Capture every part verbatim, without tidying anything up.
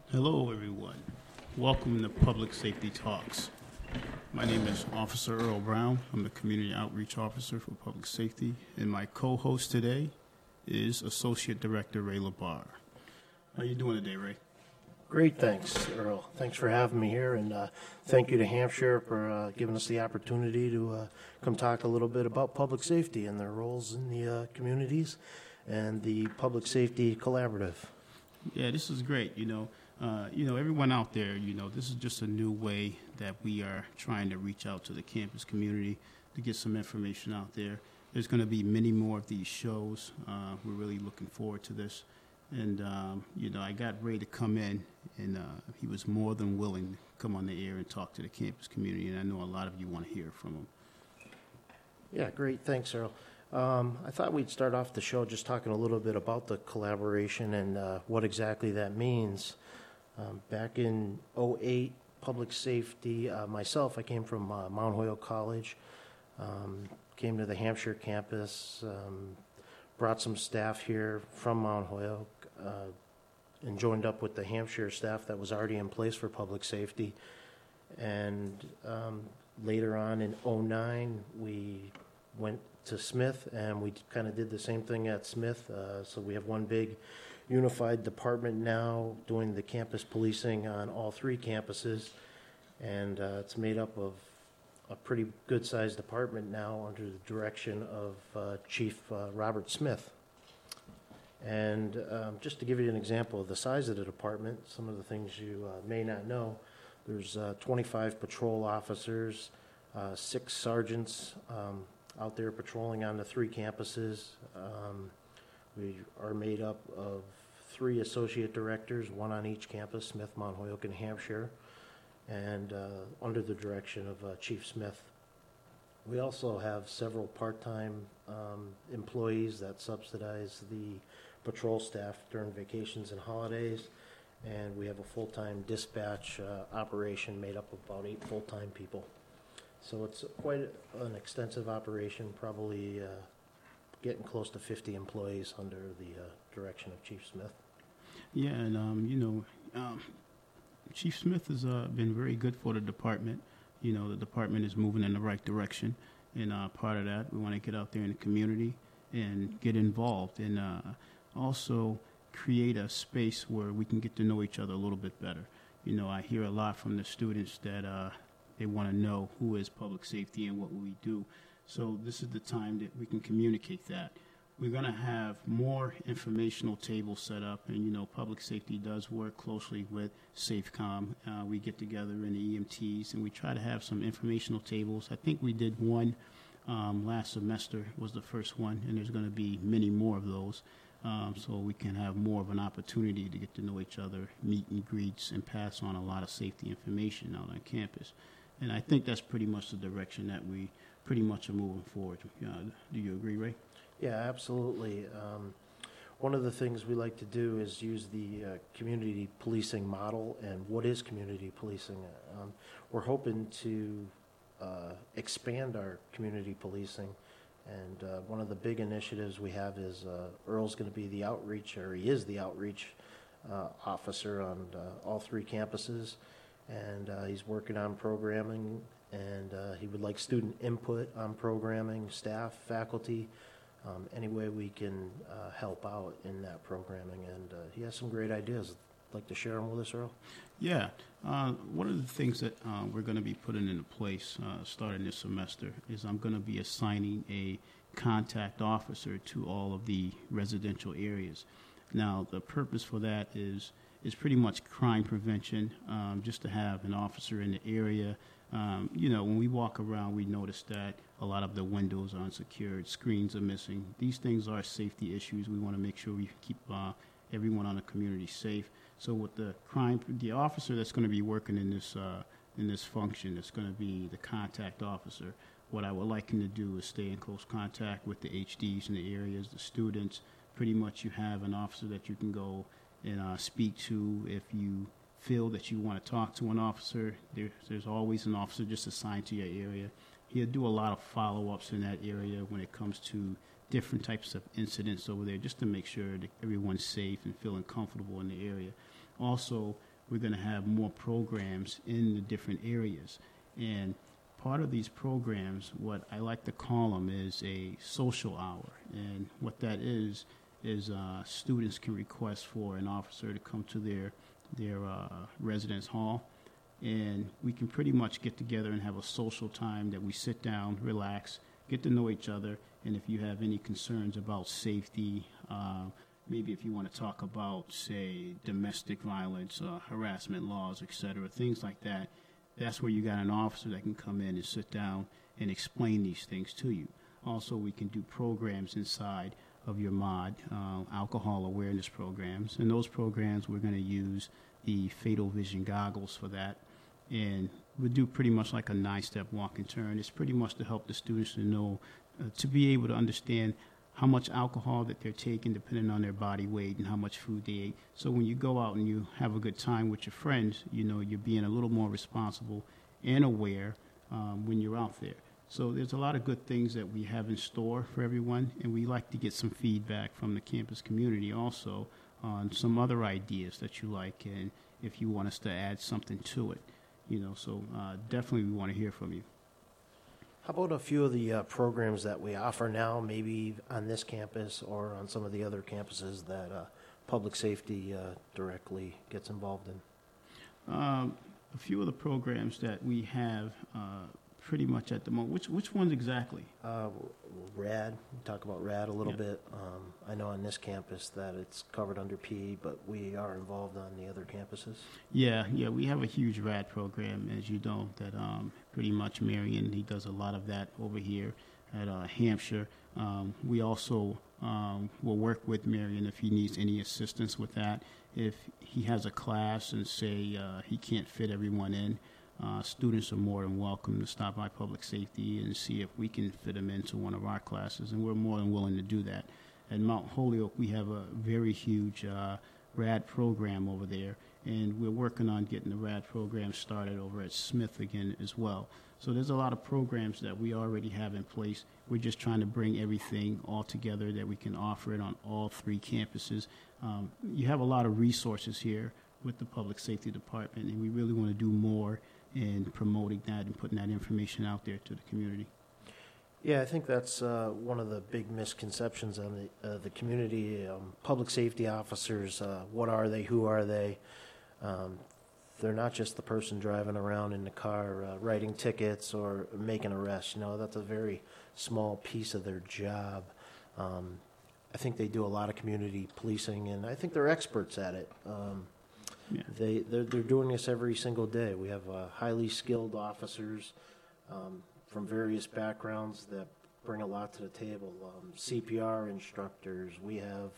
Hello, everyone. Welcome to Public Safety Talks. My name is Officer Earl Brown. I'm the Community Outreach Officer for Public Safety, and my co-host today is Associate Director Ray Labar. How you doing today, Ray? Great, thanks, Earl. Thanks for having me here, and uh, thank you to Hampshire for uh, giving us the opportunity to uh, come talk a little bit about public safety and their roles in the uh, communities and the Public Safety Collaborative. Yeah, this is great. You know, uh, you know, everyone out there, you know, this is just a new way that we are trying to reach out to the campus community to get some information out there. There's going to be many more of these shows. Uh, we're really looking forward to this. And, um, you know, I got Ray to come in, and uh, he was more than willing to come on the air and talk to the campus community, and I know a lot of you want to hear from him. Yeah, great. Thanks, Earl. Um, I thought we'd start off the show just talking a little bit about the collaboration and uh, what exactly that means. Um, back in oh eight, public safety, uh, myself, I came from uh, Mount Holyoke College, um, came to the Hampshire campus, um, brought some staff here from Mount Holyoke, uh, and joined up with the Hampshire staff that was already in place for public safety. And um, later on in oh nine, we went to Smith, and we kind of did the same thing at Smith. Uh, so we have one big unified department now doing the campus policing on all three campuses, and uh, it's made up of a pretty good-sized department now under the direction of uh, Chief uh, Robert Smith. And um, just to give you an example of the size of the department, some of the things you uh, may not know, there's uh, twenty-five patrol officers, uh, six sergeants um, out there patrolling on the three campuses. Um, we are made up of three associate directors, one on each campus, Smith, Mount Holyoke, and Hampshire, and uh, under the direction of uh, Chief Smith. We also have several part-time um, employees that subsidize the patrol staff during vacations and holidays, and we have a full-time dispatch uh, operation made up of about eight full-time people. So it's quite an extensive operation, probably uh, getting close to fifty employees under the uh, direction of Chief Smith. Yeah, and, um, you know, um, Chief Smith has uh, been very good for the department. You know, the department is moving in the right direction, and uh, part of that, we want to get out there in the community and get involved, and uh, also create a space where we can get to know each other a little bit better. You know, I hear a lot from the students that uh, they want to know who is public safety and what we do. So this is the time that we can communicate that. We're going to have more informational tables set up, and, you know, public safety does work closely with SafeCom. Uh, we get together in the E M Ts, and we try to have some informational tables. I think we did one um, last semester, was the first one, and there's going to be many more of those, um, so we can have more of an opportunity to get to know each other, meet and greets, and pass on a lot of safety information out on campus. And I think that's pretty much the direction that we pretty much are moving forward. Uh, do you agree, Ray? Yeah, absolutely. Um, one of the things we like to do is use the uh, community policing model. And what is community policing? Um, we're hoping to uh, expand our community policing. And uh, one of the big initiatives we have is uh, Earl's going to be the outreach, or he is the outreach uh, officer on uh, all three campuses. And uh, he's working on programming, and uh, he would like student input on programming, staff, faculty, um, any way we can uh, help out in that programming. And uh, he has some great ideas. Like to share them with us, Earl? Yeah. Uh, one of the things that uh, we're going to be putting into place uh, starting this semester is I'm going to be assigning a contact officer to all of the residential areas. Now, the purpose for that is is pretty much crime prevention, um, just to have an officer in the area. Um, you know, when we walk around, we notice that a lot of the windows are unsecured, screens are missing. These things are safety issues. We want to make sure we keep uh, everyone on the community safe. So with the crime, the officer that's going to be working in this uh, in this function, it's going to be the contact officer. What I would like him to do is stay in close contact with the H Ds in the areas, the students. Pretty much you have an officer that you can go and uh, speak to if you feel that you want to talk to an officer. There, there's always an officer just assigned to your area. He'll do a lot of follow-ups in that area when it comes to different types of incidents over there, just to make sure that everyone's safe and feeling comfortable in the area. Also, we're going to have more programs in the different areas. And part of these programs, what I like to call them, is a social hour. And what that is, is uh, students can request for an officer to come to their, their uh, residence hall. And we can pretty much get together and have a social time that we sit down, relax, get to know each other. And if you have any concerns about safety, uh, maybe if you want to talk about, say, domestic violence, uh, harassment laws, et cetera, things like that, that's where you got an officer that can come in and sit down and explain these things to you. Also, we can do programs inside of your mod, uh, alcohol awareness programs. And those programs, we're going to use the Fatal Vision goggles for that. And we do pretty much like a nine-step walk and turn. It's pretty much to help the students to know, uh, to be able to understand how much alcohol that they're taking depending on their body weight and how much food they ate. So when you go out and you have a good time with your friends, you know, you're being a little more responsible and aware um, when you're out there. So there's a lot of good things that we have in store for everyone, and we like to get some feedback from the campus community also on some other ideas that you like, and if you want us to add something to it. You know, so uh, definitely we want to hear from you. How about a few of the uh, programs that we offer now, maybe on this campus or on some of the other campuses that uh, public safety uh, directly gets involved in? Um, a few of the programs that we have uh, pretty much at the moment. Which which ones exactly? Uh, RAD, we talk about RAD a little Yeah. bit. Um, I know on this campus that it's covered under P E, but we are involved on the other campuses. Yeah, yeah, we have a huge RAD program, as you know, that um, pretty much Marion, he does a lot of that over here at uh, Hampshire. Um, we also um, will work with Marion if he needs any assistance with that. If he has a class and say uh, he can't fit everyone in, Uh, students are more than welcome to stop by public safety and see if we can fit them into one of our classes, and we're more than willing to do that. At Mount Holyoke, we have a very huge uh, RAD program over there, and we're working on getting the RAD program started over at Smith again as well. So there's a lot of programs that we already have in place. We're just trying to bring everything all together that we can offer it on all three campuses. Um, you have a lot of resources here with the Public Safety Department, and we really want to do more in promoting that and putting that information out there to the community. Yeah, I think that's uh, one of the big misconceptions on the uh, the community. Um, public safety officers, uh, what are they? Who are they? Um, they're not just the person driving around in the car uh, writing tickets or making arrests. You know, that's a very small piece of their job. Um, I think they do a lot of community policing, and I think they're experts at it. Um, Yeah. They, they're, they're doing this every single day. We have uh, highly skilled officers um, from various backgrounds that bring a lot to the table. Um, C P R instructors, we have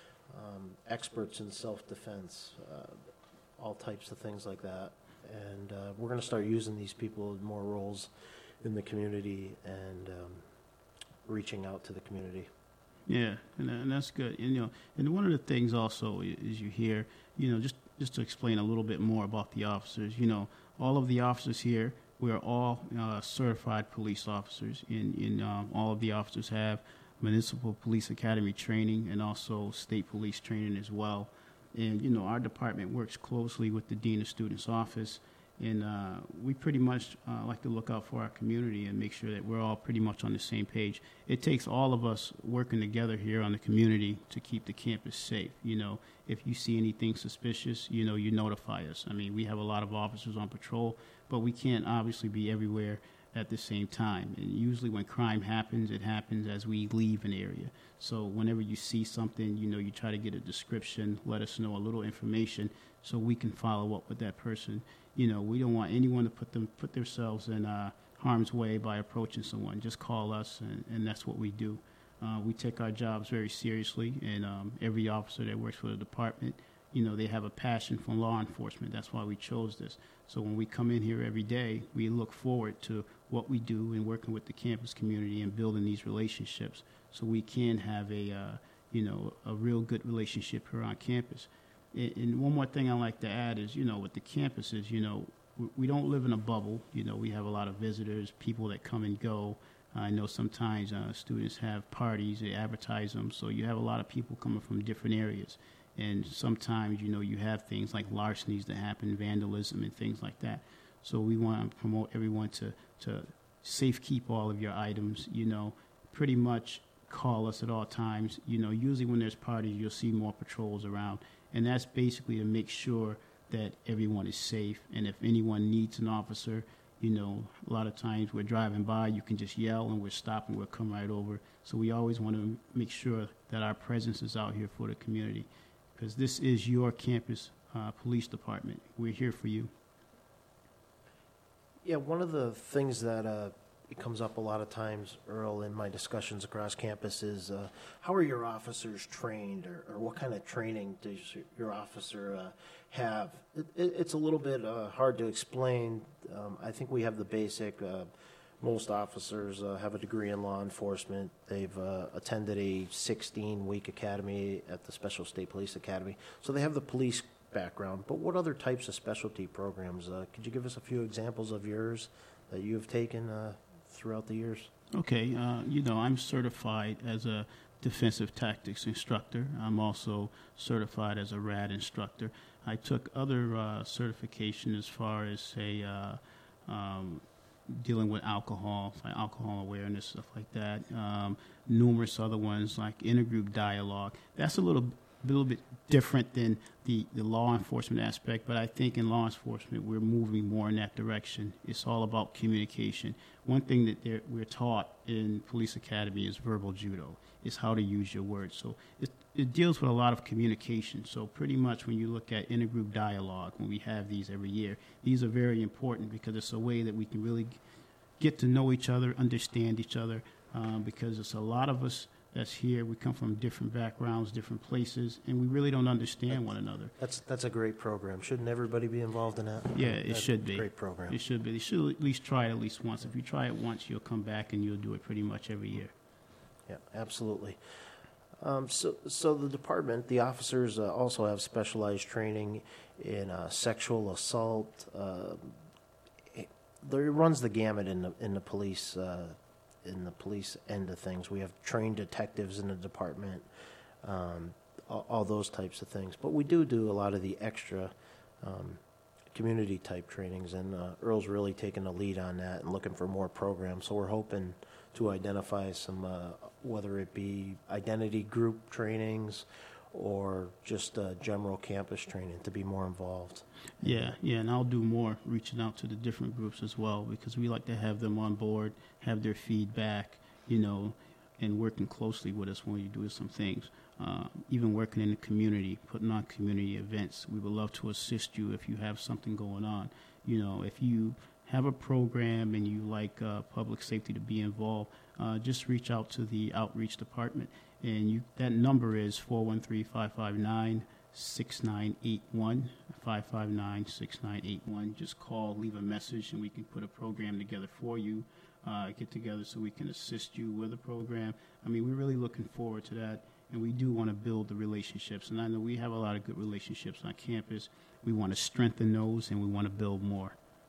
um, experts in self-defense, uh, all types of things like that. And uh, we're going to start using these people in more roles in the community and um, reaching out to the community. Yeah, and, and that's good. And, you know, and one of the things also is you hear, you know, just just to explain a little bit more about the officers. You know, all of the officers here, we are all uh, certified police officers, and, and um, all of the officers have municipal police academy training and also state police training as well. And you know, our department works closely with the Dean of Students office. And uh, we pretty much uh, like to look out for our community and make sure that we're all pretty much on the same page. It takes all of us working together here on the community to keep the campus safe. You know, if you see anything suspicious, you know, you notify us. I mean, we have a lot of officers on patrol, but we can't obviously be everywhere at the same time. And usually when crime happens, it happens as we leave an area. So whenever you see something, you know, you try to get a description, let us know a little information so we can follow up with that person. You know, we don't want anyone to put them put themselves in uh, harm's way by approaching someone. Just call us, and, and that's what we do. Uh, we take our jobs very seriously, and um, every officer that works for the department, you know, they have a passion for law enforcement. That's why we chose this. So when we come in here every day, we look forward to what we do and working with the campus community and building these relationships so we can have a, uh, you know, a real good relationship here on campus. And one more thing I like to add is, you know, with the campuses, you know, we don't live in a bubble. You know, we have a lot of visitors, people that come and go. I know sometimes uh, students have parties, they advertise them, so you have a lot of people coming from different areas. And sometimes, you know, you have things like larcenies that happen, vandalism and things like that. So we want to promote everyone to, to safe keep all of your items, you know, pretty much call us at all times. You know, usually when there's parties, you'll see more patrols around. And that's basically to make sure that everyone is safe. And if anyone needs an officer, you know, a lot of times we're driving by, you can just yell and we're stopping, we'll come right over. So we always want to make sure that our presence is out here for the community, because this is your campus uh, police department. We're here for you. Yeah, one of the things that uh, it comes up a lot of times, Earl, in my discussions across campus is uh, how are your officers trained, or, or what kind of training does your officer uh, have? It, it, it's a little bit uh, hard to explain. Um, I think we have the basic. Uh, most officers uh, have a degree in law enforcement. They've uh, attended a sixteen-week academy at the Special State Police Academy, so they have the police background. But what other types of specialty programs? Uh, could you give us a few examples of yours that you have taken uh, throughout the years? Okay, uh, you know, I'm certified as a defensive tactics instructor. I'm also certified as a R A D instructor. I took other uh, certification as far as, say, uh, um, dealing with alcohol, like alcohol awareness, stuff like that. Um, numerous other ones like intergroup dialogue. That's a little a little bit different than the, the law enforcement aspect, but I think in law enforcement we're moving more in that direction. It's all about communication. One thing that we're taught in Police Academy is verbal judo. It's how to use your words. So it, it deals with a lot of communication. So pretty much when you look at intergroup dialogue, when we have these every year, these are very important because it's a way that we can really get to know each other, understand each other, um, because it's a lot of us that's here. We come from different backgrounds, different places, and we really don't understand one another. That's that's a great program. Shouldn't everybody be involved in that? Yeah, it That's should be. A great program. It should be. You should at least try it at least once. If you try it once, you'll come back and you'll do it pretty much every year. Yeah, absolutely. Um, so, so the department, the officers uh, also have specialized training in uh, sexual assault. Uh, it, it runs the gamut in the in the police. Uh, in the police end of things. We have trained detectives in the department, um, all, all those types of things. But we do do a lot of the extra um, community-type trainings, and uh, Earl's really taken the lead on that and looking for more programs. So we're hoping to identify some, uh, whether it be identity group trainings or just uh, general campus training, to be more involved. Yeah, yeah, and I'll do more reaching out to the different groups as well, because we like to have them on board, have their feedback, you know, and working closely with us when we do some things. Uh, even working in the community, putting on community events. We would love to assist you if you have something going on. You know, if you have a program and you like uh, public safety to be involved, uh, just reach out to the outreach department. And you, that number is four one three, five five nine, six nine eight one, five five nine, six nine eight one. Just call, leave a message, and we can put a program together for you, uh, get together so we can assist you with a program. I mean, we're really looking forward to that, and we do want to build the relationships. And I know we have a lot of good relationships on campus. We want to strengthen those, and we want to build more.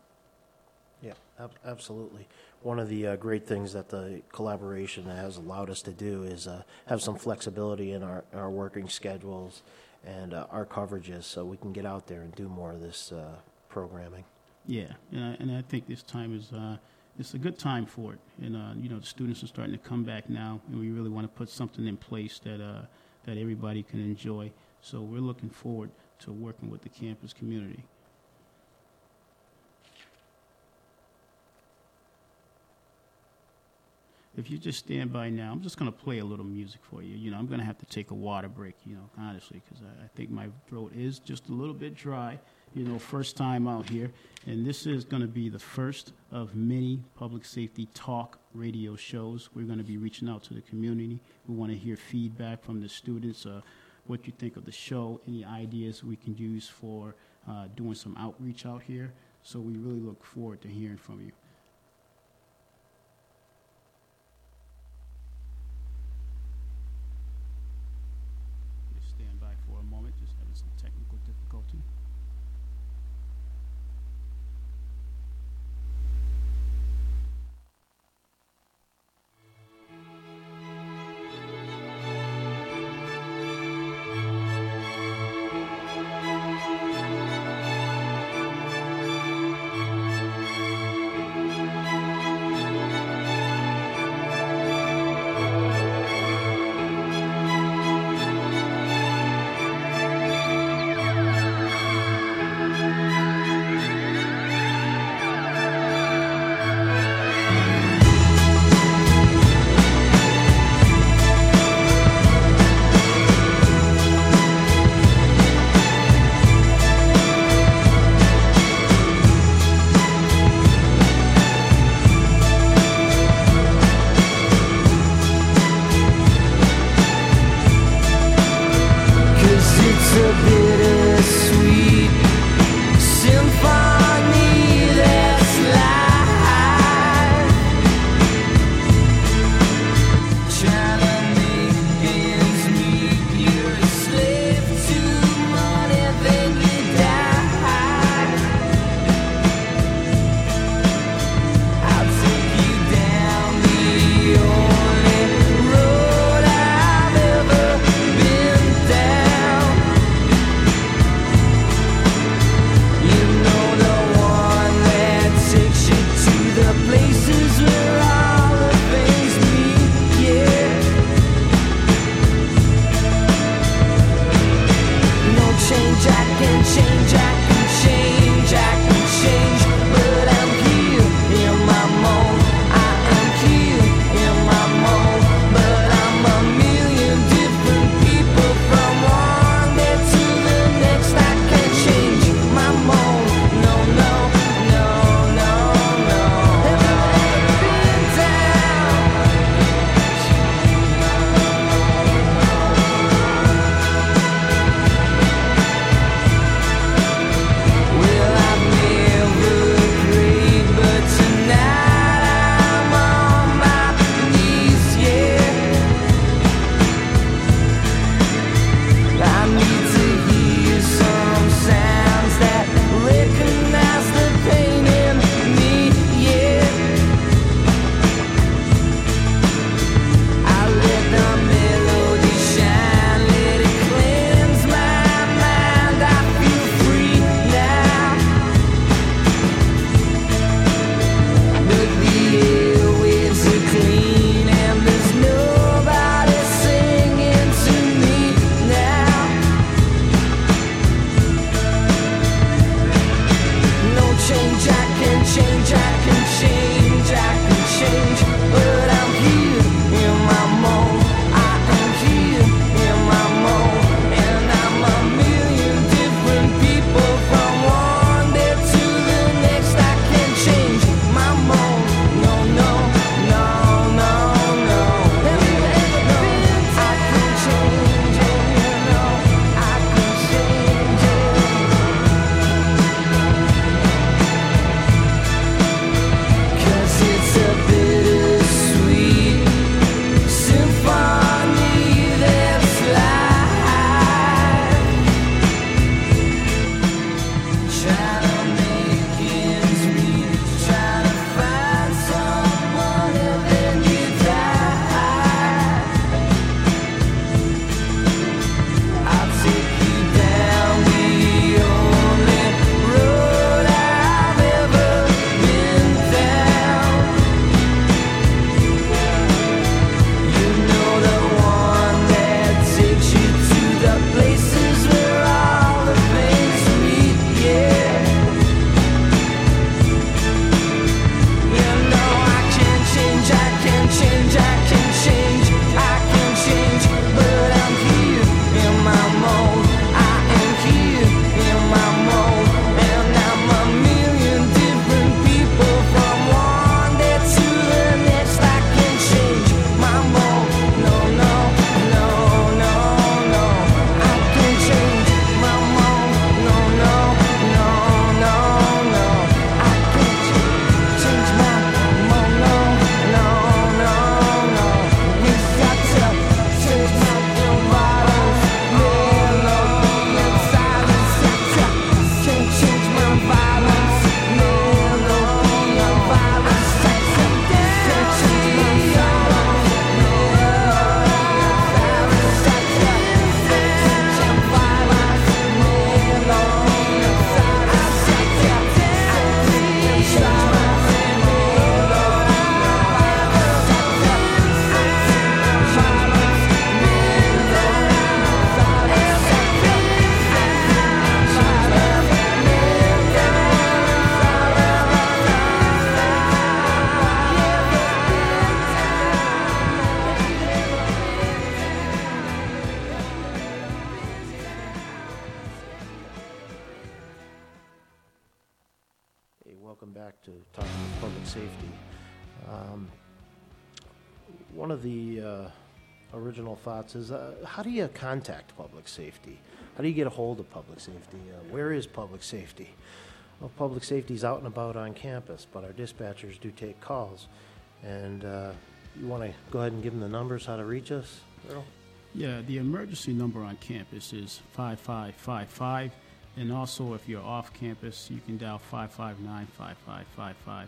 Yeah, ab- absolutely. One of the uh, great things that the collaboration has allowed us to do is uh, have some flexibility in our, our working schedules and uh, our coverages, so we can get out there and do more of this uh, programming. Yeah, and I, and I think this time is uh, it's a good time for it. And uh, you know, the students are starting to come back now, and we really want to put something in place that uh, that everybody can enjoy. So we're looking forward to working with the campus community. If you just stand by now, I'm just going to play a little music for you. You know, I'm going to have to take a water break, you know, honestly, because I, I think my throat is just a little bit dry, you know, first time out here. And this is going to be the first of many public safety talk radio shows. We're going to be reaching out to the community. We want to hear feedback from the students, uh, what you think of the show, any ideas we can use for uh, doing some outreach out here. So we really look forward to hearing from you. to talk about public safety. Um, one of the uh, original thoughts is, uh, how do you contact public safety? How do you get a hold of public safety? Uh, where is public safety? Well, public safety is out and about on campus, but our dispatchers do take calls. And uh, you want to go ahead and give them the numbers, how to reach us, Earl? Yeah, the emergency number on campus is five five five five, and also if you're off campus, you can dial five five nine, five five five five.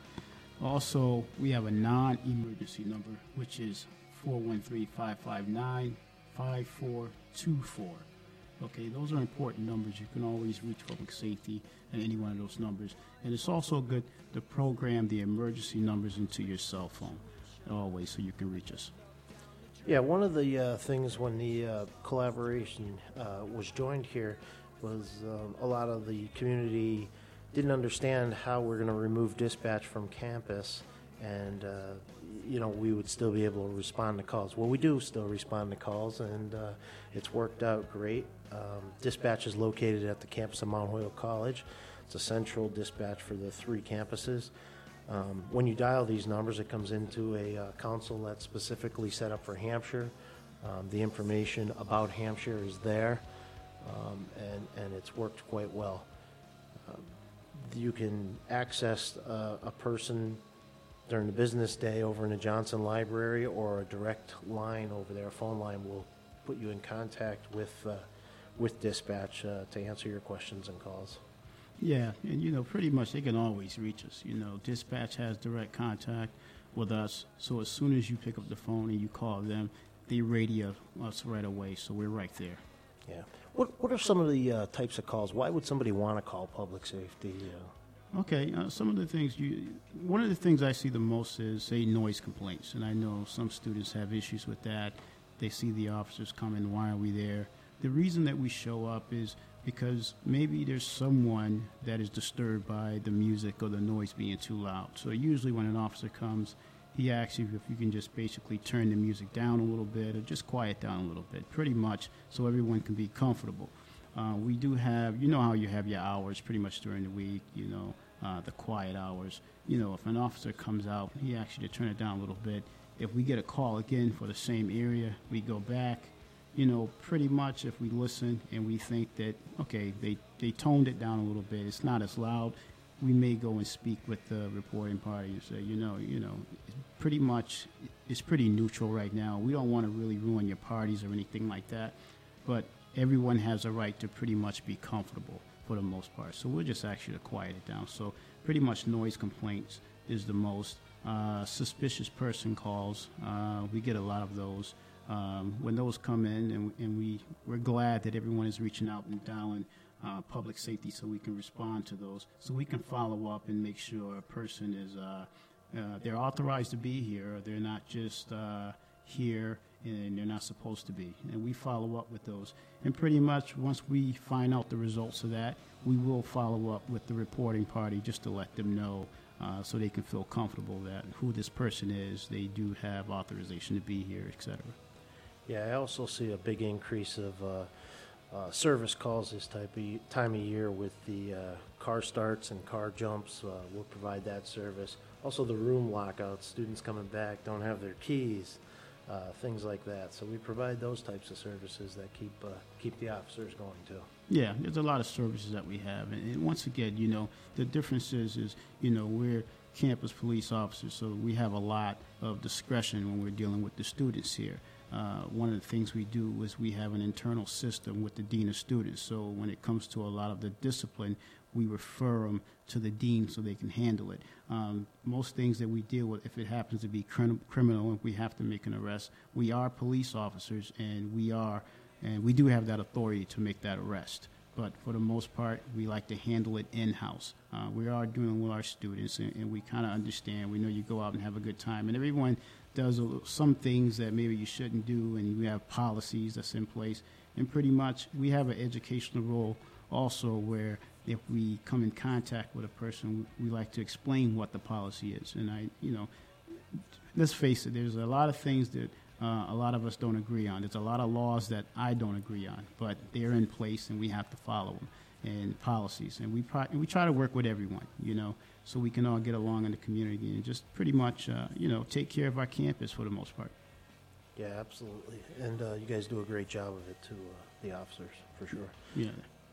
Also, we have a non-emergency number, which is four one three, five five nine, five four two four. Okay, those are important numbers. You can always reach public safety at any one of those numbers. And it's also good to program the emergency numbers into your cell phone always so you can reach us. Yeah, one of the uh, things when the uh, collaboration uh, was joined here was um, a lot of the community didn't understand how we're going to remove dispatch from campus, and uh, you know, we would still be able to respond to calls. Well, we do still respond to calls, and uh, it's worked out great. Um, dispatch is located at the campus of Mount Holyoke College. It's a central dispatch for the three campuses. Um, when you dial these numbers, it comes into a uh, console that's specifically set up for Hampshire. Um, the information about Hampshire is there, um, and, and it's worked quite well. Um, you can access uh, a person during the business day over in the Johnson Library, or a direct line over there, a phone line will put you in contact with uh, with dispatch uh, to answer your questions and calls. Yeah, and you know, pretty much they can always reach us. You know, dispatch has direct contact with us, so as soon as you pick up the phone and you call them, they radio us right away, so we're right there. Yeah. What What are some of the uh, types of calls? Why would somebody want to call public safety? Uh, Okay, uh, some of the things you, one of the things I see the most is, say, noise complaints, and I know some students have issues with that. They see the officers coming, why are we there? The reason that we show up is because maybe there's someone that is disturbed by the music or the noise being too loud. So usually when an officer comes, he asks you if you can just basically turn the music down a little bit or just quiet down a little bit, pretty much, so everyone can be comfortable. Uh, we do have, you know how you have your hours pretty much during the week, you know, uh, the quiet hours. You know, if an officer comes out, he asks you to turn it down a little bit. If we get a call again for the same area, we go back. You know, pretty much if we listen and we think that, okay, they, they toned it down a little bit, it's not as loud, we may go and speak with the reporting party and say, you know, you know, pretty much it's pretty neutral right now. We don't want to really ruin your parties or anything like that, but everyone has a right to pretty much be comfortable for the most part. So we'll just ask you to quiet it down. So pretty much noise complaints is the most. Uh, suspicious person calls, uh, we get a lot of those. Um, when those come in, and, and we, we're glad that everyone is reaching out and dialing uh, public safety so we can respond to those, so we can follow up and make sure a person is, uh, uh, they're authorized to be here, or they're not just uh, here and they're not supposed to be. And we follow up with those. And pretty much once we find out the results of that, we will follow up with the reporting party just to let them know uh, so they can feel comfortable that who this person is, they do have authorization to be here, et cetera. Yeah, I also see a big increase of uh, uh, service calls this type of y- time of year with the uh, car starts and car jumps. Uh, we'll provide that service. Also, the room lockouts, students coming back don't have their keys, uh, things like that. So we provide those types of services that keep uh, keep the officers going too. Yeah, there's a lot of services that we have, and, and once again, you know, the difference is, is, you know, we're campus police officers, so we have a lot of discretion when we're dealing with the students here. Uh, one of the things we do is we have an internal system with the dean of students. So when it comes to a lot of the discipline, we refer them to the dean so they can handle it. Um, most things that we deal with, if it happens to be crim- criminal and we have to make an arrest, we are police officers, and we are, and we do have that authority to make that arrest. But for the most part, we like to handle it in-house. Uh, we are doing with our students, and, and we kind of understand. We know you go out and have a good time, and everyone does a, some things that maybe you shouldn't do, and we have policies that's in place. And pretty much, we have an educational role also where if we come in contact with a person, we like to explain what the policy is. And I, you know, let's face it, there's a lot of things that uh, a lot of us don't agree on. There's a lot of laws that I don't agree on, but they're in place and we have to follow them. and policies. And we, pro- and we try to work with everyone, you know, so we can all get along in the community and just pretty much, uh, you know, take care of our campus for the most part. Yeah, absolutely. And uh, you guys do a great job of it, too, uh, the officers, for sure. Yeah.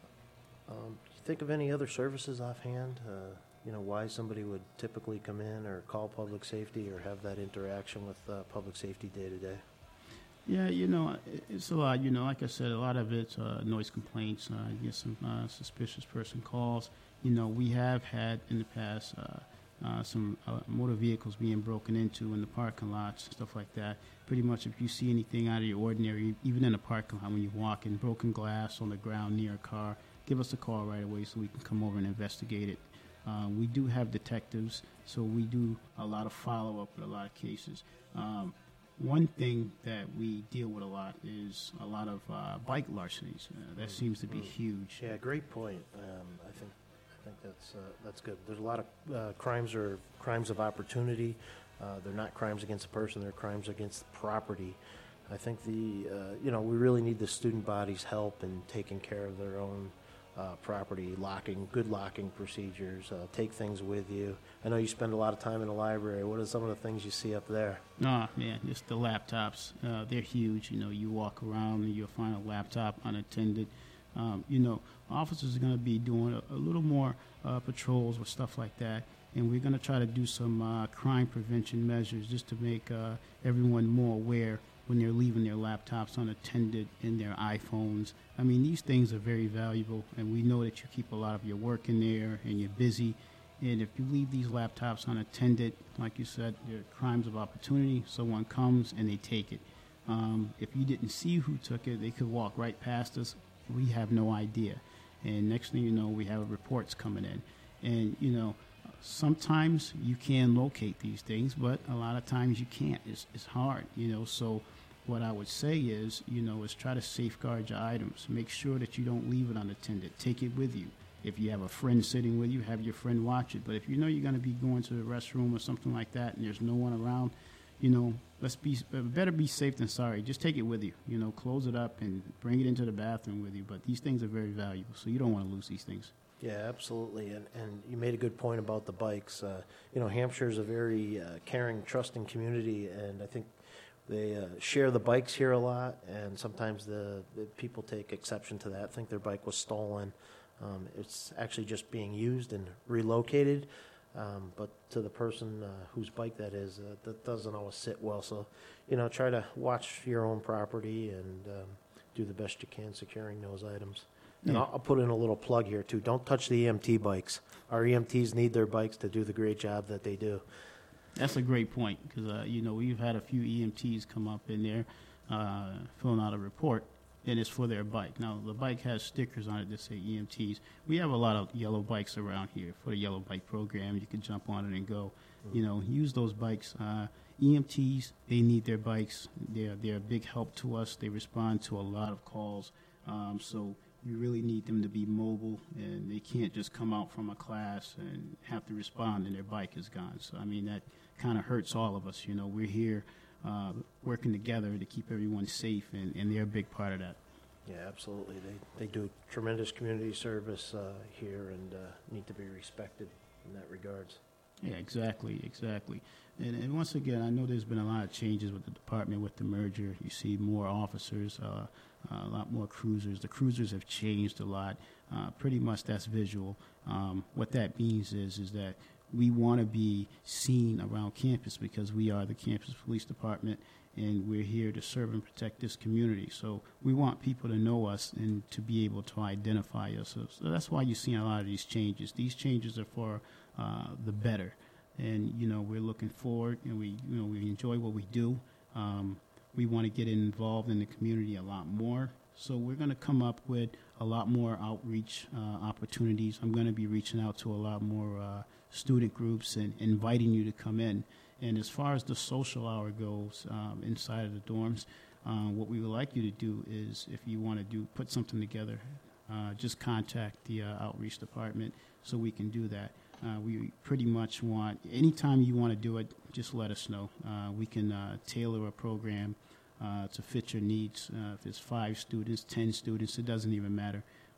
Um, do you think of any other services offhand? Uh, you know, why somebody would typically come in or call public safety or have that interaction with uh, public safety day to day? Yeah, you know, it- it's a lot. You know, like I said, a lot of it's uh, noise complaints. Uh, you get some uh, suspicious person calls. You know, we have had in the past uh, uh, some uh, motor vehicles being broken into in the parking lots, stuff like that. Pretty much, if you see anything out of the ordinary, even in a parking lot when you walk in, broken glass on the ground near a car, give us a call right away so we can come over and investigate it. Uh, we do have detectives, so we do a lot of follow-up with a lot of cases. Um, One thing that we deal with a lot is a lot of uh, bike larcenies. Uh, that seems to be huge. Yeah, great point. Um, I think I think that's uh, that's good. There's a lot of uh, crimes are crimes of opportunity. Uh, they're not crimes against a person. They're crimes against property. I think the uh, you know we really need the student body's help in taking care of their own uh, property, locking, good locking procedures. Uh, take things with you. I know you spend a lot of time in the library. What are some of the things you see up there? Oh, man, just the laptops. Uh, they're huge. You know, you walk around and you'll find a laptop unattended. Um, you know, officers are going to be doing a, a little more uh, patrols or stuff like that. And we're going to try to do some uh, crime prevention measures just to make uh, everyone more aware when they're leaving their laptops unattended and their iPhones. I mean, these things are very valuable, and we know that you keep a lot of your work in there and you're busy. And if you leave these laptops unattended, like you said, they're crimes of opportunity. Someone comes and they take it. Um, if you didn't see who took it, they could walk right past us. We have no idea. And next thing you know, we have reports coming in. And, you know, sometimes you can locate these things, but a lot of times you can't. It's, it's hard, you know. So what I would say is, you know, is try to safeguard your items. Make sure that you don't leave it unattended. Take it with you. If you have a friend sitting with you, have your friend watch it. But if you know you're going to be going to the restroom or something like that and there's no one around, you know, let's be better be safe than sorry. Just take it with you. You know, close it up and bring it into the bathroom with you. But these things are very valuable, so you don't want to lose these things. Yeah, absolutely. And, and you made a good point about the bikes. Uh, you know, Hampshire is a very uh, caring, trusting community, and I think they uh, share the bikes here a lot, and sometimes the, the people take exception to that, think their bike was stolen. Um, it's actually just being used and relocated, um, but to the person uh, whose bike that is, uh, that doesn't always sit well. So, you know, try to watch your own property and um, do the best you can securing those items. And Yeah. I'll, I'll put in a little plug here, too. Don't touch the E M T bikes. Our E M Ts need their bikes to do the great job that they do. That's a great point because, uh, you know, we've had a few E M Ts come up in there uh, filling out a report, and it's for their bike. Now, the bike has stickers on it that say E M Ts. We have a lot of yellow bikes around here for the yellow bike program. You can jump on it and go. Mm-hmm. You know, use those bikes. Uh, E M Ts, they need their bikes. They're, they're a big help to us. They respond to a lot of calls. Um, so you really need them to be mobile, and they can't just come out from a class and have to respond and their bike is gone. So, I mean, that kind of hurts all of us. You know, we're here uh, working together to keep everyone safe, and, and they're a big part of that. Yeah, absolutely. They they do tremendous community service uh, here and uh, need to be respected in that regards. Yeah, exactly, exactly. And, and once again, I know there's been a lot of changes with the department with the merger. You see more officers, uh, uh, a lot more cruisers. The cruisers have changed a lot. Uh, pretty much that's visual. Um, what that means is is that we want to be seen around campus because we are the campus police department, and we're here to serve and protect this community. So we want people to know us and to be able to identify us. So, so that's why you're seeing a lot of these changes. These changes are for uh, the better. And, you know, we're looking forward, and we, you know, we enjoy what we do. Um, we want to get involved in the community a lot more. So we're going to come up with a lot more outreach uh, opportunities. I'm going to be reaching out to a lot more uh, student groups and inviting you to come in. And as far as the social hour goes um, inside of the dorms, uh, what we would like you to do is, if you want to do put something together, uh, just contact the uh, outreach department so we can do that. Uh, we pretty much want, anytime you want to do it, just let us know. Uh, we can uh, tailor a program uh, to fit your needs. Uh, if it's five students, ten students, it doesn't even matter.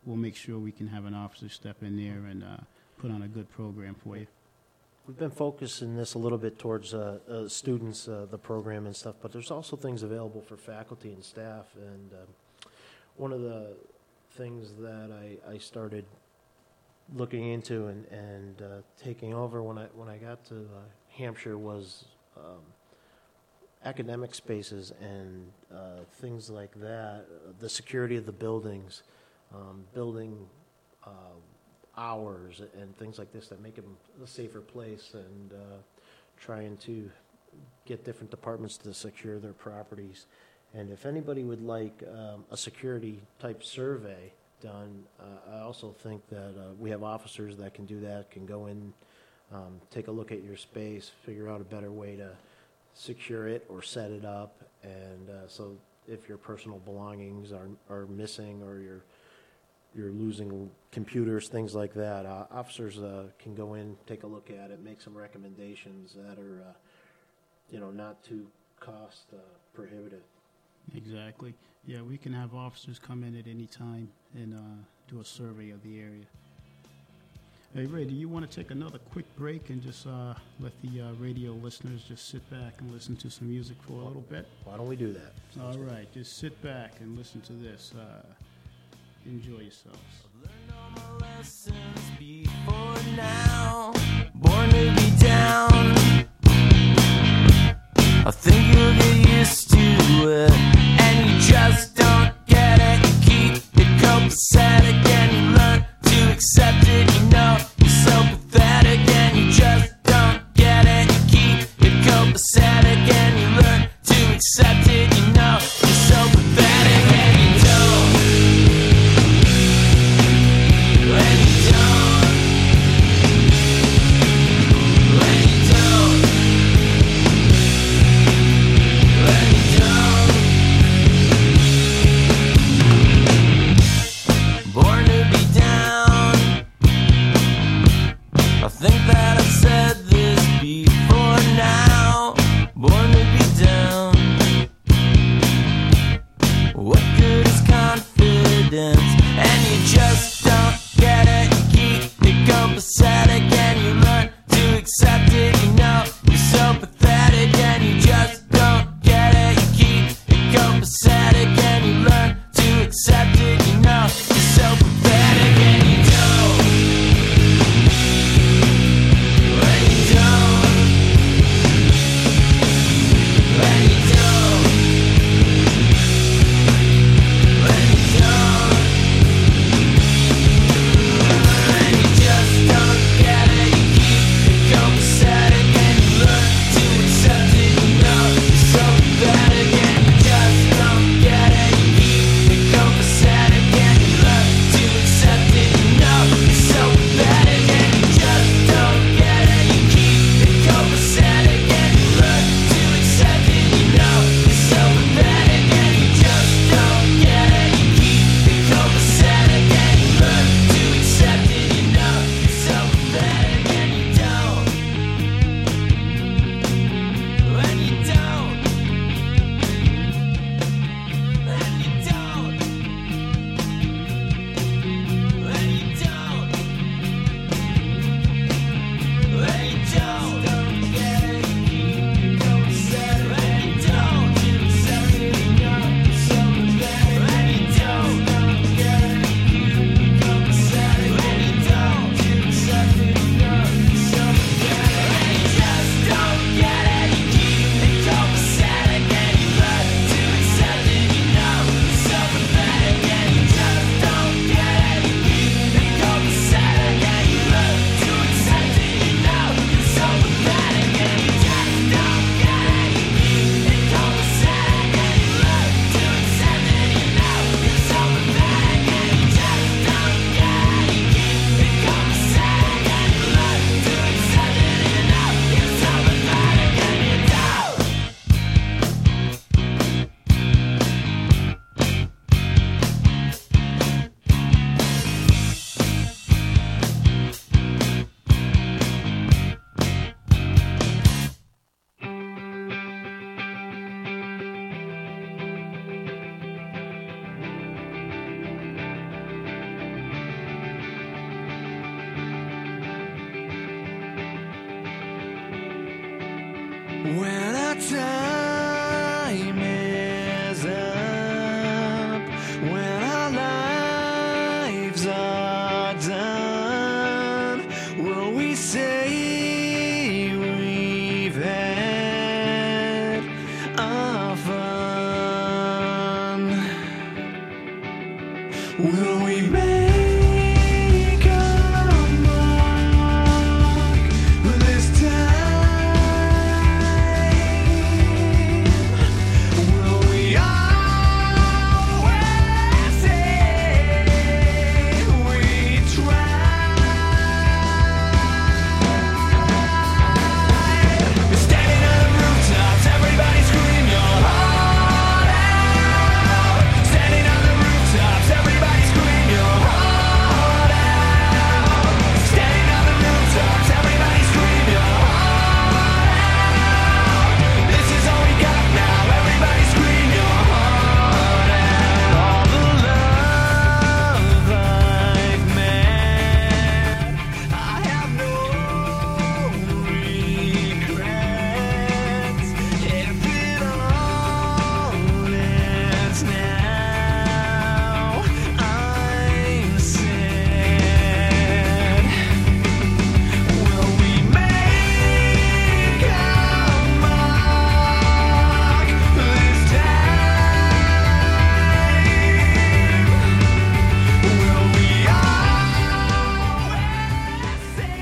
we'll make sure we can have an officer step in there and uh, put on a good program for you. We've been focusing this a little bit towards uh, uh, students, uh, the program and stuff, but there's also things available for faculty and staff. And um, one of the things that I, I started looking into and, and uh, taking over when I when I got to uh, Hampshire was um, academic spaces and uh, things like that, uh, the security of the buildings, um, building uh, hours and things like this that make them a safer place, and uh, trying to get different departments to secure their properties. And if anybody would like um, a security type survey done, uh, I also think that uh, we have officers that can do that, can go in, um, take a look at your space, figure out a better way to secure it or set it up. And uh, so if your personal belongings are are missing, or you're you're losing computers, things like that, uh, officers uh, can go in, take a look at it, make some recommendations that are, uh, you know, not too cost uh, prohibitive. Exactly. Yeah, we can have officers come in at any time and uh, do a survey of the area. Hey, Ray, do you want to take another quick break and just uh, let the uh, radio listeners just sit back and listen to some music for a little bit? Why don't we do that? All right, just sit back and listen to this. Uh, enjoy yourselves. I've learned all my lessons before now. Born to be down. I think you'll get used to it, and you just don't get it. You keep it copacetic, and you learn to accept it. You know you're so pathetic, and you just don't get it. You keep it copacetic, and you learn to accept it. You know you're so pathetic, and you don't. And you don't. And you don't. And you don't. Born to be down. I think that I've said this before now. Born to be down. What good is confidence? And you just don't get it. You keep it copacetic, and you learn to accept it. You know you're so pathetic, and you just don't get it. You keep it copacetic, and you learn to accept it. You know you're so pathetic, and you don't. And you don't. And you don't. And you don't. When our time is up, when our lives are done, will we say we've had our fun? Will we make our mark this time? Will we always say we tried? Standing on the rooftops, everybody scream your heart out. Standing on the rooftops, everybody scream your heart out. Standing on the rooftops, everybody scream your heart out. This is all we got now, everybody scream your heart out. All the love I've met, I have no regrets. If it all ends now, I'm sad. Will we make our mark this time? Will we always say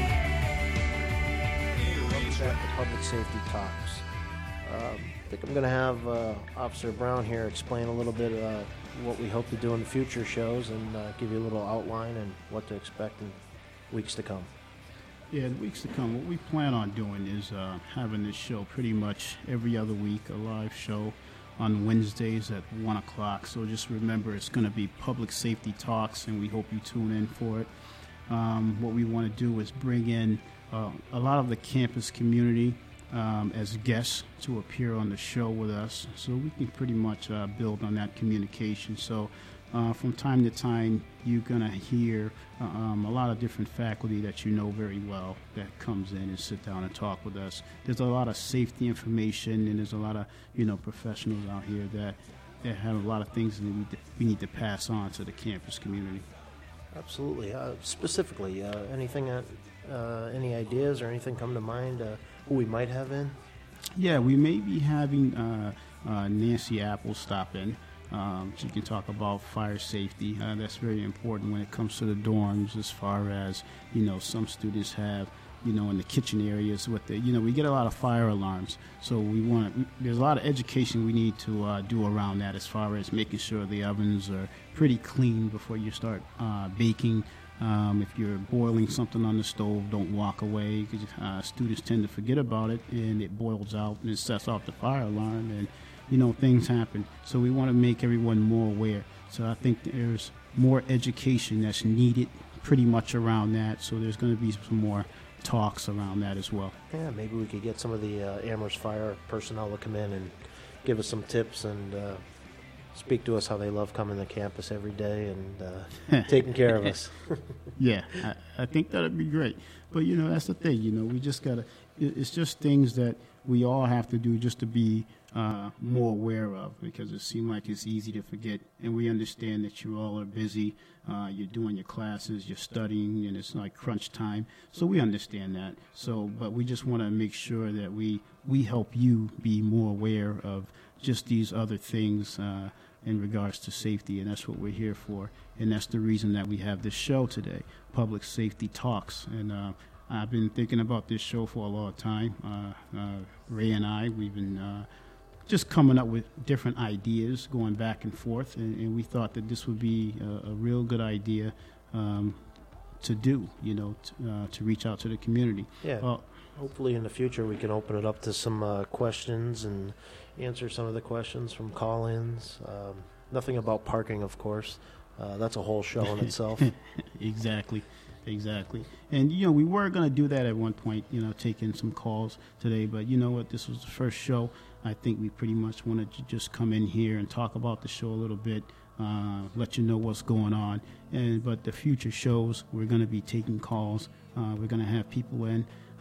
Welcome back to Public Safety Talks. Um, I think I'm going to have uh, Officer Brown here explain a little bit uh, what we hope to do in the future shows and uh, give you a little outline and what to expect in weeks to come. Yeah, in weeks to come, what we plan on doing is uh, having this show pretty much every other week, a live show on Wednesdays at one o'clock. So just remember, it's going to be Public Safety Talks, and we hope you tune in for it. Um, what we want to do is bring in uh, a lot of the campus community um, as guests to appear on the show with us, so we can pretty much uh, build on that communication. So uh, from time to time, you're going to hear uh, um, a lot of different faculty that you know very well that comes in and sit down and talk with us. There's a lot of safety information, and there's a lot of, you know, professionals out here that, that have a lot of things that we need to, we need to pass on to the campus community. Absolutely. Uh, specifically, uh, anything, uh, uh, any ideas or anything come to mind uh, who we might have in? Yeah, we may be having uh, uh, Nancy Apple stop in. Um, she can talk about fire safety. Uh, that's very important when it comes to the dorms, as far as, you know, some students have, you know, in the kitchen areas with the, you know, we get a lot of fire alarms. So we want to, there's a lot of education we need to uh, do around that, as far as making sure the ovens are pretty clean before you start uh, baking. Um, if you're boiling something on the stove, don't walk away, because uh, students tend to forget about it, and it boils out and it sets off the fire alarm, and, you know, things happen. So we want to make everyone more aware. So I think there's more education that's needed pretty much around that. So there's going to be some more talks around that as well. Yeah, maybe we could get some of the uh, Amherst Fire personnel to come in and give us some tips and uh, speak to us how they love coming to campus every day and uh, taking care of us. Yeah, I, I think that'd be great. But, you know, that's the thing, you know, we just got to, it's just things that we all have to do just to be uh, more aware of, because it seems like it's easy to forget. And we understand that you all are busy, uh, you're doing your classes, you're studying, and it's like crunch time. So we understand that. So, but we just want to make sure that we, we help you be more aware of just these other things uh, in regards to safety, and that's what we're here for. And that's the reason that we have this show today, Public Safety Talks. And uh, I've been thinking about this show for a long time. Uh, uh, Ray and I, we've been uh, just coming up with different ideas, going back and forth, and, and we thought that this would be a, a real good idea um, to do, you know, to, uh, to reach out to the community. Yeah. Well, Hopefully in the future we can open it up to some uh, questions and answer some of the questions from call-ins. Um, nothing about parking, of course. Uh, that's a whole show in itself. Exactly, exactly. And, you know, we were going to do that at one point, you know, take in some calls today. But you know what? This was the first show. I think we pretty much wanted to just come in here and talk about the show a little bit, uh, let you know what's going on. And but the future shows, we're going to be taking calls. Uh, we're going to have people in.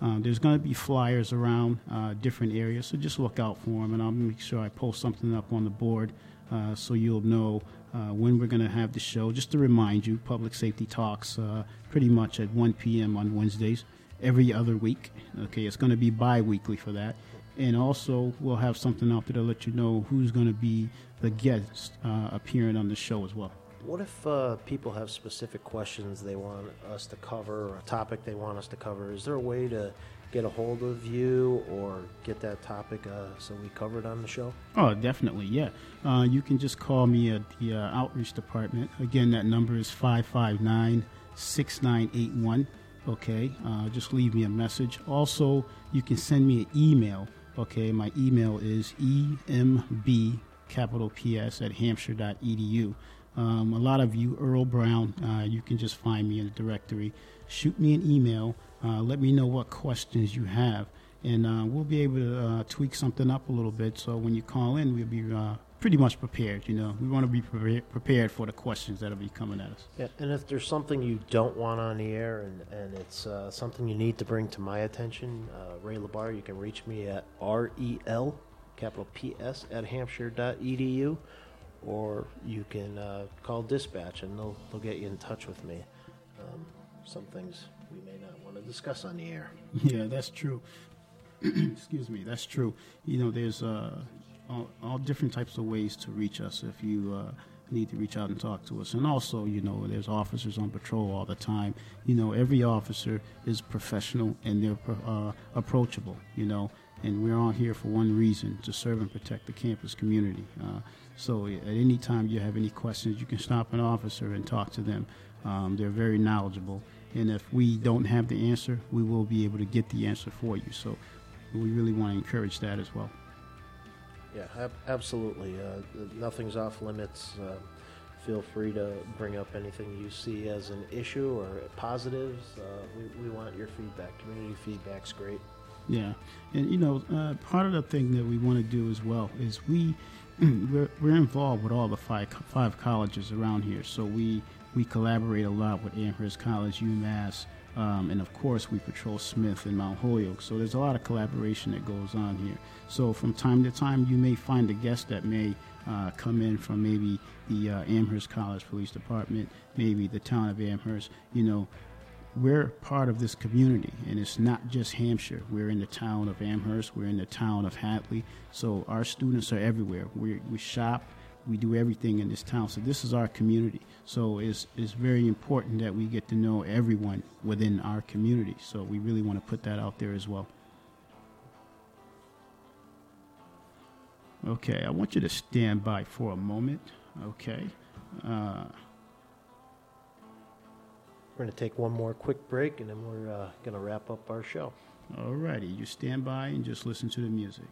Uh, there's going to be flyers around uh, different areas, so just look out for them, and I'll make sure I post something up on the board uh, so you'll know uh, when we're going to have the show. Just to remind you, Public Safety Talks uh, pretty much at one p.m. on Wednesdays every other week. Okay, it's going to be bi-weekly for that. And also, we'll have something out there to let you know who's going to be the guest uh, appearing on the show as well. What if uh, people have specific questions they want us to cover, or a topic they want us to cover? Is there a way to get a hold of you or get that topic uh, so we cover it on the show? Oh, definitely, yeah. Uh, you can just call me at the uh, Outreach Department. Again, that number is five five nine, six nine eight one. Okay, uh, just leave me a message. Also, you can send me an email. Okay, my email is E M B, capital P S, at hampshire dot e d u. Um, a lot of you, Earl Brown, uh, you can just find me in the directory. Shoot me an email. Uh, let me know what questions you have, and uh, we'll be able to uh, tweak something up a little bit. So when you call in, we'll be uh, pretty much prepared. You know, we want to be pre- prepared for the questions that'll be coming at us. Yeah, and if there's something you don't want on the air, and, and it's uh, something you need to bring to my attention, uh, Ray Labar, you can reach me at R E L, capital P S, at hampshire dot e d u. Or you can uh, call dispatch, and they'll they'll get you in touch with me. Um, some things we may not want to discuss on the air. Yeah, that's true. Excuse me, that's true. You know, there's uh, all, all different types of ways to reach us if you uh, need to reach out and talk to us. And also, you know, there's officers on patrol all the time. You know, every officer is professional and they're uh, approachable, you know. And we're all here for one reason, to serve and protect the campus community. Uh, so at any time you have any questions, you can stop an officer and talk to them. Um, they're very knowledgeable. And if we don't have the answer, we will be able to get the answer for you. So we really want to encourage that as well. Yeah, ab- absolutely. Uh, nothing's off limits. Uh, feel free to bring up anything you see as an issue or positives. Uh, we, we want your feedback. Community feedback's great. Yeah, and you know, uh, part of the thing that we want to do as well is we we're, we're involved with all the five five colleges around here. So we we collaborate a lot with Amherst College, UMass, um, and of course we patrol Smith and Mount Holyoke. So there's a lot of collaboration that goes on here. So from time to time, you may find a guest that may uh, come in from maybe the uh, Amherst College Police Department, maybe the town of Amherst. You know. We're part of this community, and it's not just Hampshire. We're in the town of Amherst. We're in the town of Hatley. So our students are everywhere. We we shop. We do everything in this town. So this is our community. So it's, it's very important that we get to know everyone within our community. So we really want to put that out there as well. Okay, I want you to stand by for a moment. Okay. Uh, We're going to take one more quick break, and then we're uh, going to wrap up our show. All righty. You stand by and just listen to the music.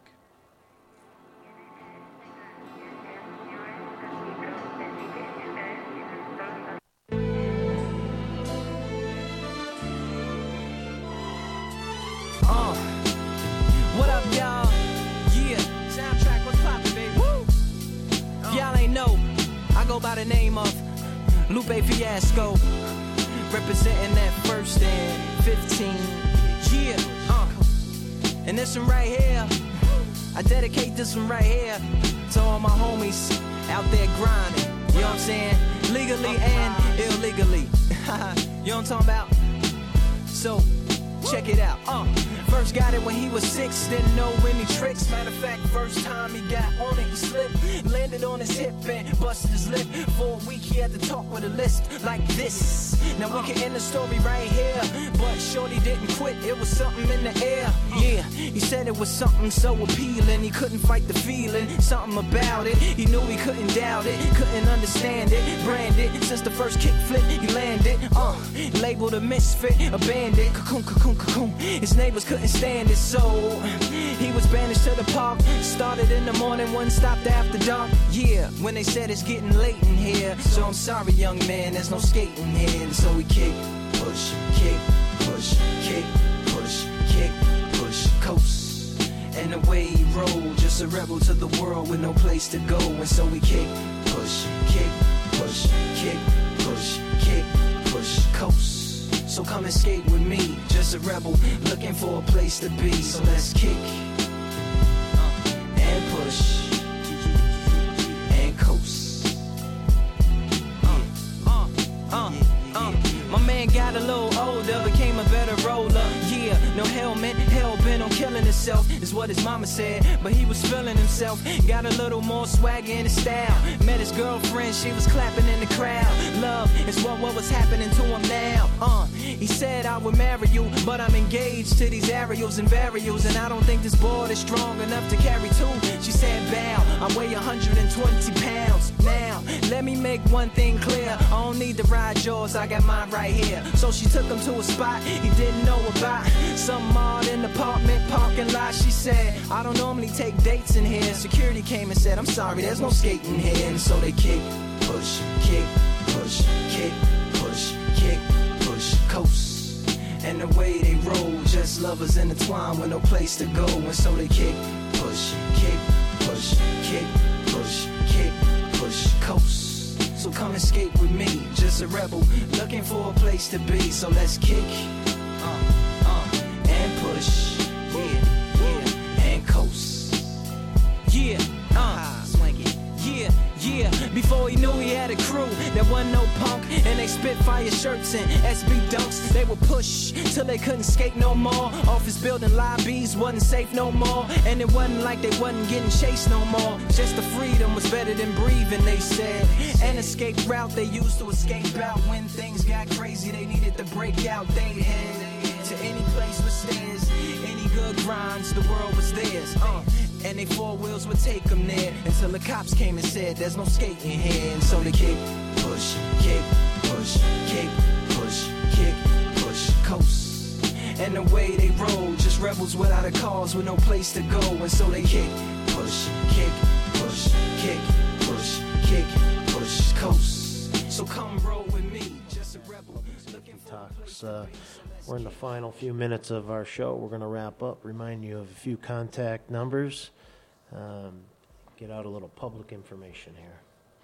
Uh, what up, y'all? Yeah, soundtrack, what's poppin', baby? Woo! If y'all ain't know, I go by the name of Lupe Fiasco. Representing that first and fifteen, yeah, uh. And this one right here, I dedicate this one right here to all my homies out there grinding, you know what I'm saying? Legally and illegally, you know what I'm talking about? So, check it out, uh. First got it when he was six, didn't know any tricks. Matter of fact, first time he got on it, he slipped. Landed on his hip and busted his lip. For a week he had to talk with a lisp like this. Now we can end the story right here, but shorty didn't quit, it was something in the air. Yeah, he said it was something so appealing, he couldn't fight the feeling, something about it. He knew he couldn't doubt it, couldn't understand it. Branded, since the first kick flip he landed. Uh, labeled a misfit, a bandit. Cocoon, cocoon, cocoon. His neighbors couldn't stand it, so he was banished to the park. Started in the morning, one stopped after dark. Yeah, when they said it's getting late in here, so I'm sorry, young man, there's no skating here. And so we kick, push, kick, push, kick, push, kick, push, coast. And away he rolled, just a rebel to the world with no place to go. And so we kick, push, kick, push, kick, push, kick, push, coast. So So come and skate with me, just a rebel looking for a place to be. So let's kick uh, and push and coast. Uh, uh, uh, uh. My man got a little older, became a better roller. Yeah, no helmet, hell bent on killing himself, is what his mama said. But he was feeling himself, got a little more swagger in his style. Met his girlfriend, she was clapping in the crowd. Love is what, what was happening to him now. Uh, he said I would marry you, but I'm engaged to these aerials and varials, and I don't think this board is strong enough to carry two. She said bow, I weigh one hundred twenty pounds. Now, let me make one thing clear, I don't need to ride yours, I got mine right here. So she took him to a spot he didn't know about, some odd in the apartment parking lot. She said, I don't normally take dates in here. Security came and said, I'm sorry, there's no skating here. And so they kick, push, kick, push, kick, push, kick, push, coast. And the way they roll, just lovers intertwined with no place to go. And so they kick, push, kick, push, kick, push, kick, push, coast. So come and skate with me, just a rebel looking for a place to be. So let's kick uh, uh, and push, yeah, yeah, and coast. Yeah, uh, swanky. Yeah, yeah, before he knew he had a crew that wasn't no punk, and they Spitfire shirts and S B dunks. They would push till they couldn't skate no more. Office building lobbies wasn't safe no more, and it wasn't like they wasn't getting chased no more. Just the freedom was better than breathing, they said. An escape route they used to escape out when things got crazy. They needed to break out. They head to any place with stairs, any good grinds, the world was theirs. Uh. And they four wheels would take them there until the cops came and said there's no skating here. And so they kick, push, kick, push, kick, push, kick, push, coast. And the way they roll, just rebels without a cause with no place to go. And so they kick, push, kick, push, kick, push, kick, push, coast. So come roll with me, just a rebel looking for a place to Uh, be. we're in the final few minutes of our show. We're going to wrap up. Remind you of a few contact numbers. Um, get out a little public information here.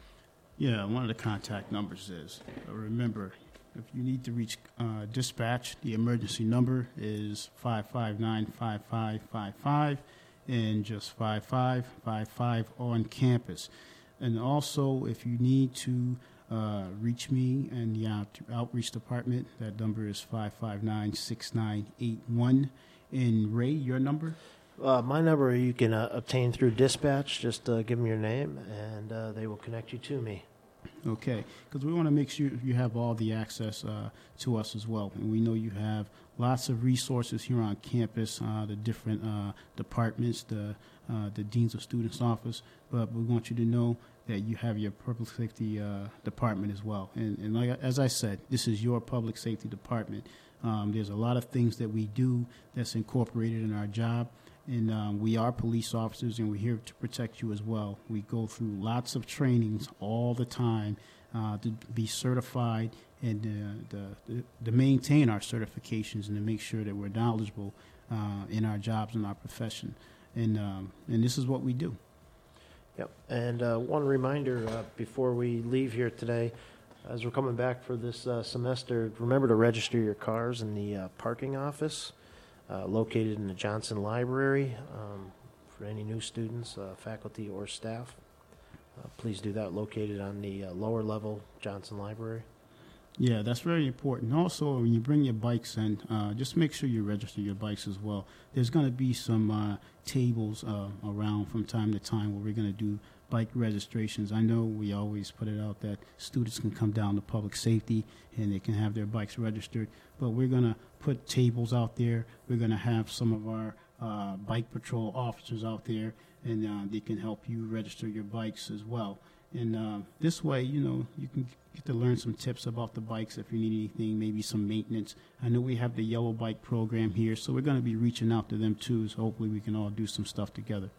Yeah, one of the contact numbers is, uh, remember, if you need to reach uh, dispatch, the emergency number is five five nine, five five five five and just five five five five on campus. And also, if you need to uh, reach me and the out- outreach department, that number is five five nine, six nine eight one. And Ray, your number? Uh, my number you can uh, obtain through dispatch. Just uh, give them your name, and uh, they will connect you to me. Okay, because we want to make sure you have all the access uh, to us as well. And we know you have lots of resources here on campus, uh, the different uh, departments, the uh, the Deans of Students Office, but we want you to know that you have your public safety uh, department as well. And, and like, as I said, this is your public safety department. Um, there's a lot of things that we do that's incorporated in our job. And um, we are police officers, and we're here to protect you as well. We go through lots of trainings all the time uh, to be certified and uh, the, the, to maintain our certifications and to make sure that we're knowledgeable uh, in our jobs and our profession. And um, and this is what we do. Yep. And uh, one reminder uh, before we leave here today, as we're coming back for this uh, semester, remember to register your cars in the uh, parking office. Uh, located in the Johnson Library. Um, for any new students, uh, faculty, or staff, uh, please do that. Located on the uh, lower level Johnson Library. Yeah, that's very important. Also, when you bring your bikes in, uh, just make sure you register your bikes as well. There's going to be some uh, tables uh, around from time to time where we're going to do bike registrations. I know we always put it out that students can come down to public safety and they can have their bikes registered, but we're going to put tables out there. We're going to have some of our uh, bike patrol officers out there, and uh, they can help you register your bikes as well. And uh, this way, you know, you can get to learn some tips about the bikes if you need anything, maybe some maintenance. I know we have the Yellow Bike program here, so we're going to be reaching out to them too, so hopefully we can all do some stuff together.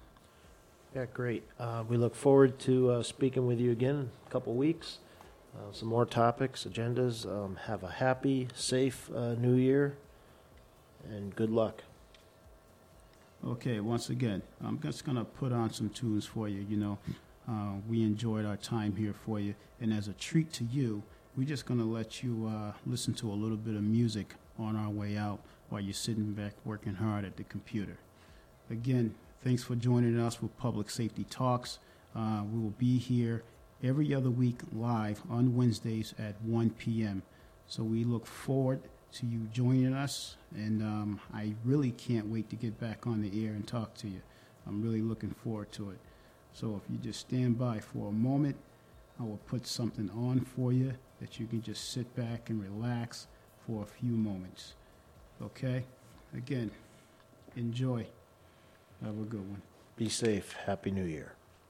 Yeah, great. Uh, we look forward to uh, speaking with you again in a couple weeks. Uh, some more topics, agendas. Um, have a happy, safe uh, new year, and good luck. Okay, once again, I'm just going to put on some tunes for you. You know, uh, we enjoyed our time here for you, and as a treat to you, we're just going to let you uh, listen to a little bit of music on our way out while you're sitting back working hard at the computer. Again, thanks for joining us for Public Safety Talks. Uh, we will be here every other week live on Wednesdays at one p.m. So we look forward to you joining us, and um, I really can't wait to get back on the air and talk to you. I'm really looking forward to it. So if you just stand by for a moment, I will put something on for you that you can just sit back and relax for a few moments. Okay? Again, enjoy. Have a good one. Be safe. Happy New Year.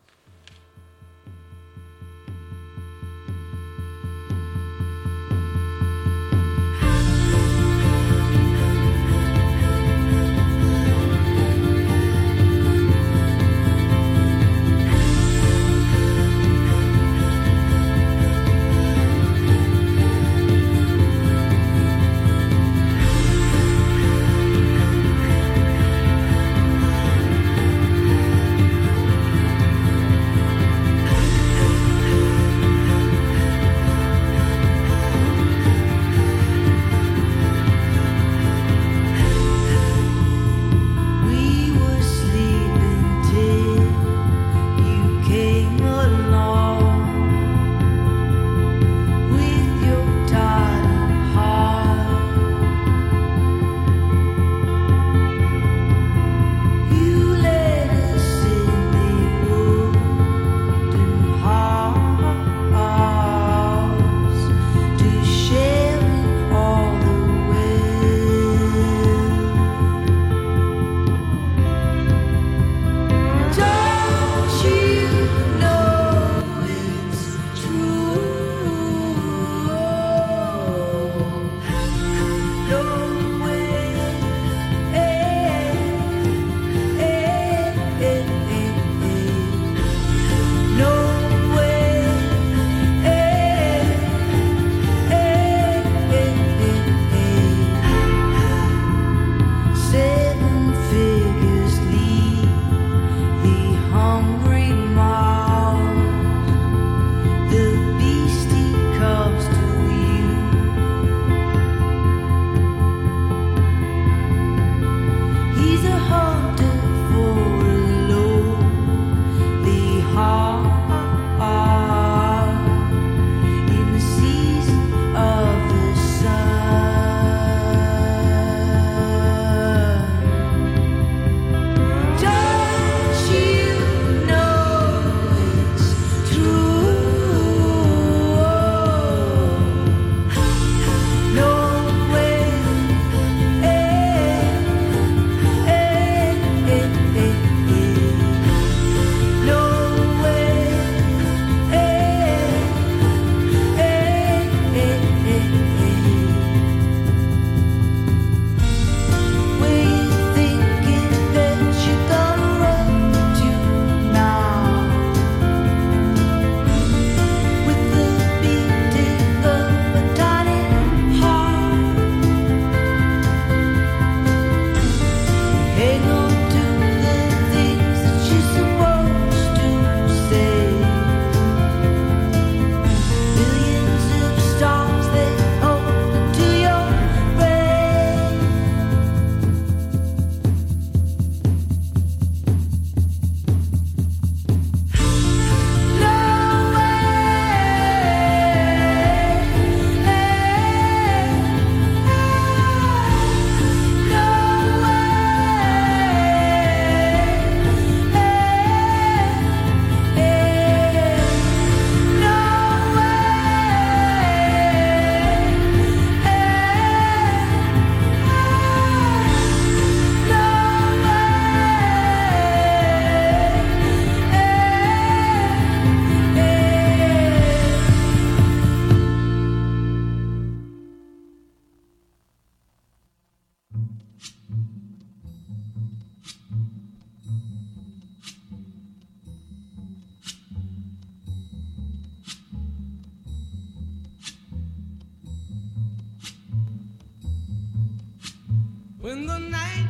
When the night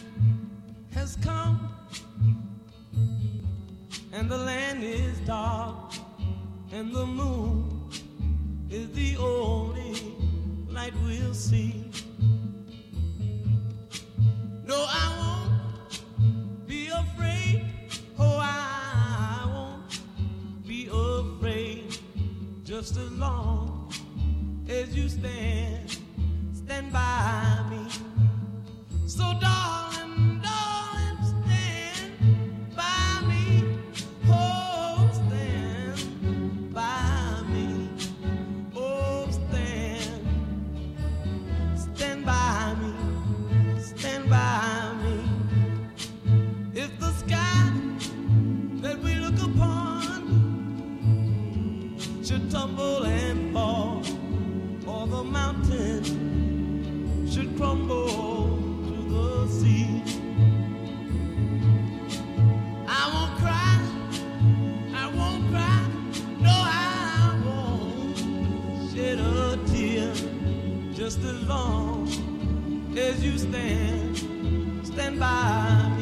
has come and the land is dark and the moon is the only light we'll see. No, I won't be afraid. Oh, I won't be afraid. Just as long as you stand, stand by me. So darling, darling, stand by me. Oh, stand by me. Oh, stand, stand by me. Stand by me. If the sky that we look upon should tumble and fall, or the mountain should crumble to the sea, I won't cry, I won't cry, no, I won't shed a tear. Just as long as you stand, stand by.